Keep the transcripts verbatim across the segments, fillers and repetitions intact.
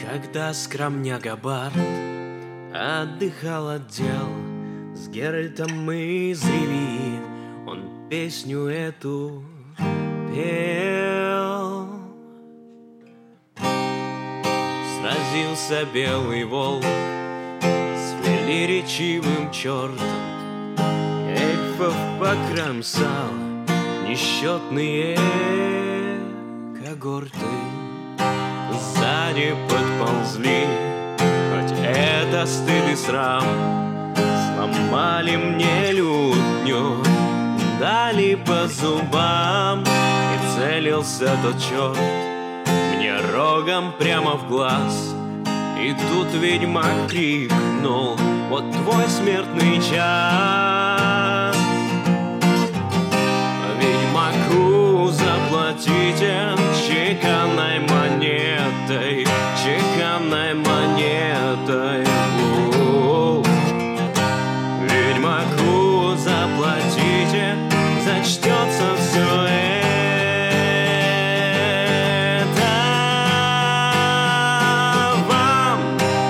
Когда скромняга Барт отдыхал от дел, с Геральтом мы из Ривии он песню эту пел. Сразился белый волк с велеречивым чертом, эльфов покромсал несчетные когорты. Сзади подползли, хоть это стыд и срам, сломали мне лютню, дали по зубам. И целился тот черт мне рогом прямо в глаз. И тут ведьмак крикнул: вот твой смертный час. Ведьмаку заплатите чеканной монетой, чеканной монетой. У-у-у. Ведьмаку заплатите, зачтется все это вам.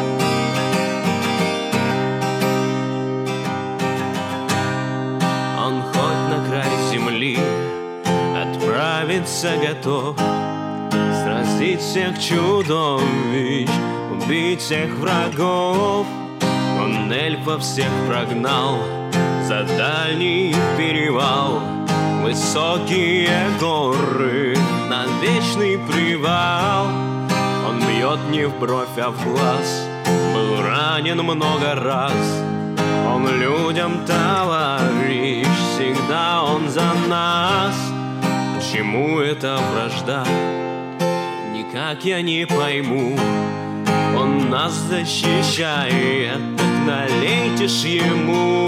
Он хоть на край земли отправиться готов, сразить всех чудовищ, убить всех врагов. Он эльфов всех прогнал за дальний перевал, высокие горы, на вечный привал. Он бьет не в бровь, а в глаз, был ранен много раз. Он людям товарищ, всегда он за нас. Почему эта вражда? Никак я не пойму. Он нас защищает, так налейте ж ему.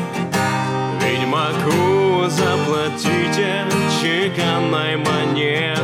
Ведьмаку заплатите чеканной монетой,